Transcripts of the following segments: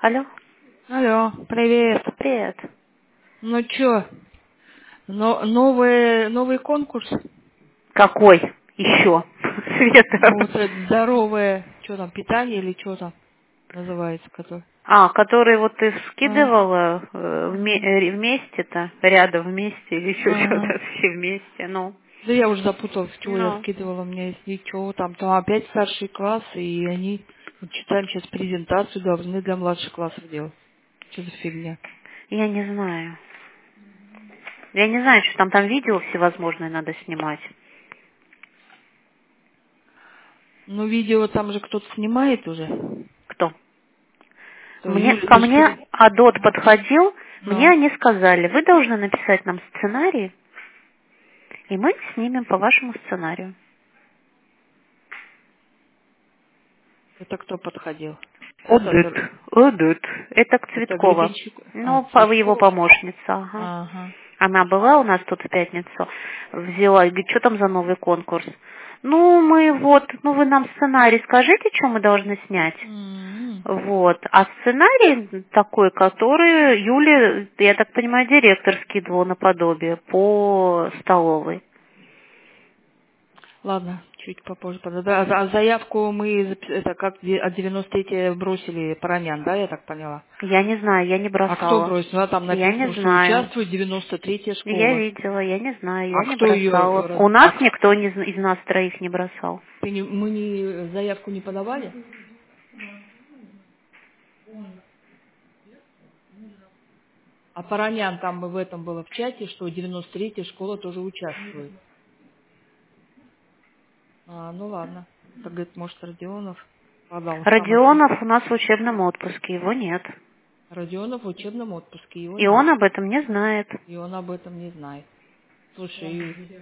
Алло. Алло, привет. Привет. Ну чё, новый конкурс? Какой еще? Света. Ну вот это здоровое, что там, питание или что там называется, который? Который вот ты А, скидывала вместе-то, рядом вместе или еще ага. что-то, все вместе, ну. Да я уже запуталась, чего я Ну. скидывала, у меня есть ничего, там опять старший класс, и они, вот читаем сейчас презентацию, должны для младших классов делать. Что за фигня? Я не знаю. Я не знаю, что там видео всевозможные надо снимать. Ну видео там же кто-то снимает уже. Кто? То Юля, Ко ты же мне Адот А, подходил, мне ну, они сказали, вы должны написать нам сценарий, и мы снимем по вашему сценарию. это кто подходил? Одет. Одет. Это к Это Цветкова. Гребенщик, Ну, его Цветкова. помощница, ага. Ага. Она была у нас тут в пятницу, взяла, и говорит, что там за новый конкурс? Ну, вы нам сценарий скажите, что мы должны снять. М. Вот. А сценарий такой, который Юле, я так понимаю, директор скидывал наподобие по столовой. Ладно, чуть попозже. Да, а заявку мы это как от 93 бросили Паранян, да, я так поняла? Я не знаю, я не А кто бросала. бросил? Ну, там Я не написано, что знаю. участвует 93-я Я школа. видела, я не знаю, А я не кто бросала. ее... У нас никто из нас троих не бросал. Мы заявку не подавали? А Паранян там в этом было в чате, что 93-я школа тоже участвует. Ну ладно. Так, говорит, может, Родионов подал сам от себя. Родионов у нас в учебном отпуске, его нет. Родионов в учебном отпуске, его И нет. он об этом не знает. И он об этом не знает. Слушай,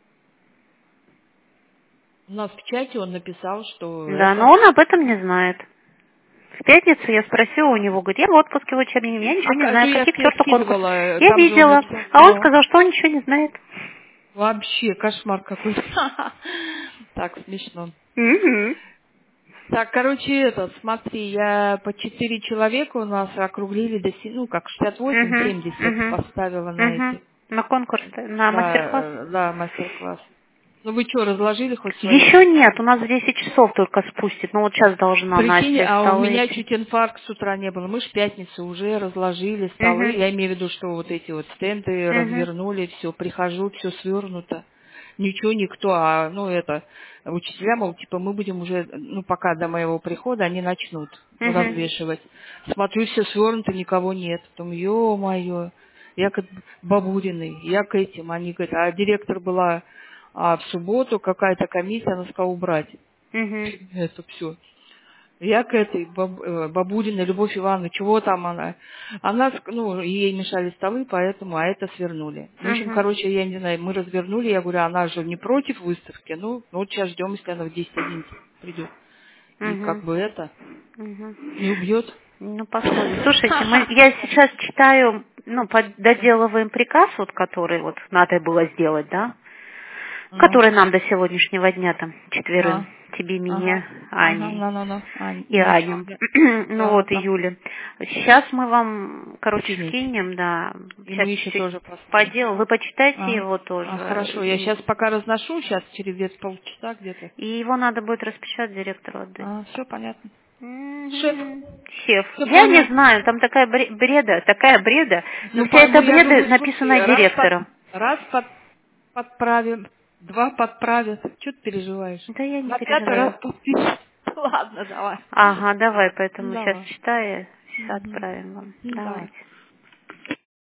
у нас в чате он написал, что Да, это... но он об этом не знает. В пятницу я спросила у него, говорит, я в отпуске в учебном, я ничего не А то знаю, я какие к тебе черту конкурсы. скидывала, Я там же он видела, написал, а он сказал, что он ничего не знает. вообще кошмар какой-то. Так, смешно. Мгм. Так, короче, смотри, я по 4 человека у нас округлили до, как 68-70 Мгм. поставила на Угу. эти, На конкурс, на мастер-класс? да, мастер-класс. Ну вы что, разложили хоть свои? Еще нет, у нас в 10 часов только спустит. Ну вот сейчас должна Прикинь, Настя а у столы меня эти. чуть инфаркт с утра не было. Мы ж в пятницу уже разложили столы. Угу. Я имею в виду, что вот эти вот стенды Угу. развернули, все, прихожу, все свернуто. Ничего, никто, учителя, мол, типа, мы будем уже, пока до моего прихода они начнут Угу. развешивать. Смотрю, все свернуто, никого нет. Потом, ё-моё, я к Бабуриной, я к этим. Они говорят, а директор была в субботу, какая-то комиссия, она сказала убрать Угу. это все. Я к этой Бабуриной Любовь Ивановна, чего там она? Ей мешали столы, поэтому, а это свернули. В общем, Угу. короче, я не знаю, мы развернули, я говорю, она же не против выставки, вот сейчас ждем, если она в 10:11 придет. И как Угу. бы это, Угу. не убьет. Ну, посмотрим. Слушайте, я сейчас читаю, доделываем приказ, вот, который вот надо было сделать, да? Ну, Который нам до сегодняшнего дня там четверым. а, Тебе, мне, ага, Ане ну, и Миша, Ане. да, Ну да, вот, и там Юле. Сейчас мы вам, скинете. скинем, да. И Сейчас мы еще чуть-чуть тоже поставим. поделаем. Вы почитайте его Хорошо, я тоже. сейчас пока разношу, сейчас через где-то полчаса где-то. И его надо будет распечатать директору отдать. Все понятно. Шеф, Мгм. Шеф. все Я не понятно. знаю, там такая бреда, но вся эта Я бреда думаю, слушай, написана директором. раз подправим, два подправят. Что ты переживаешь? Да я не На 5-й раз переживаю. подпишешь. Ладно, давай. Ага, давай, поэтому сейчас Давай. читаю, сейчас Мгм. отправим вам. Давай. Давайте.